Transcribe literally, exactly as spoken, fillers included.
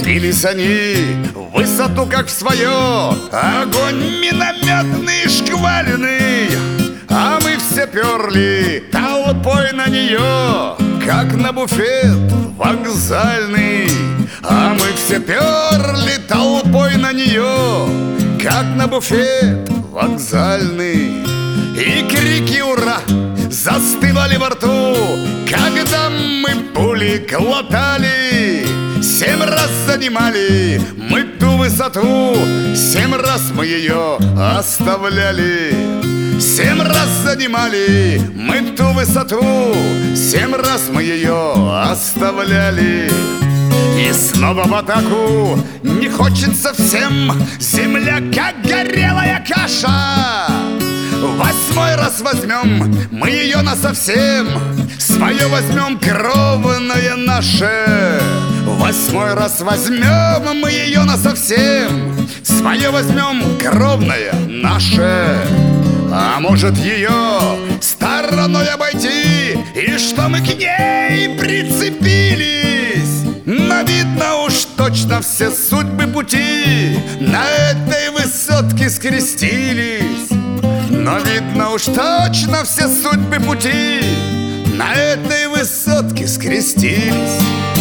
Вцепились они в высоту, как в свое, огонь минометный шквальный, а мы все перли толпой на нее, как на буфет вокзальный. А мы все перли толпой на нее, как на буфет вокзальный. И крики «Ура!» застывали во рту, когда мы пули глотали. Семь раз занимали мы ту высоту, семь раз мы ее оставляли. Семь раз занимали мы ту высоту, семь раз мы ее оставляли. И снова в атаку не хочется всем, земля как горелая каша. Восьмой раз возьмем мы ее насовсем, свое возьмем кровное наше. Восьмой раз возьмем мы ее насовсем, свое возьмем кровное наше. А может ее стороной обойти, и что мы к ней прицепились? Но видно уж точно все судьбы пути на этой высотке скрестились. Но видно уж точно все судьбы пути на этой высотке скрестились.